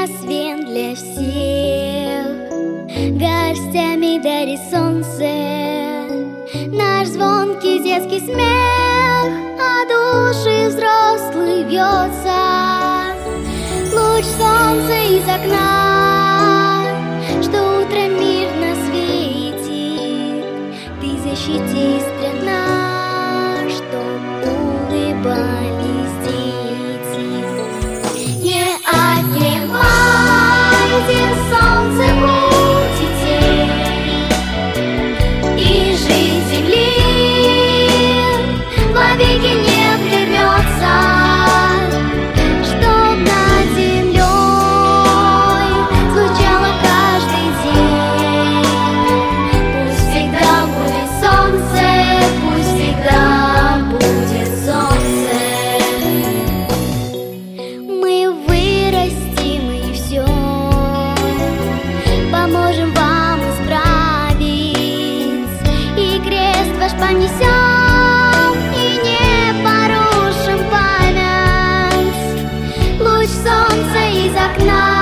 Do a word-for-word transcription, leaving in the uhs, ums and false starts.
свет для всех, горстями дарит солнце наш звонкий детский смех, а души взрослый бьется луч солнца из окна, что утром мирно светит. Ты защити страна, чтоб улыбались дети. Не отнимайте солнце у детей, и жизнь земли вовеки не прервется, чтоб над землей звучало каждый день. Пусть всегда будет солнце, пусть всегда будет солнце. Мы вырастим и все поможем вам исправить, и крест ваш понесем, и не порушим память. Луч солнца из окна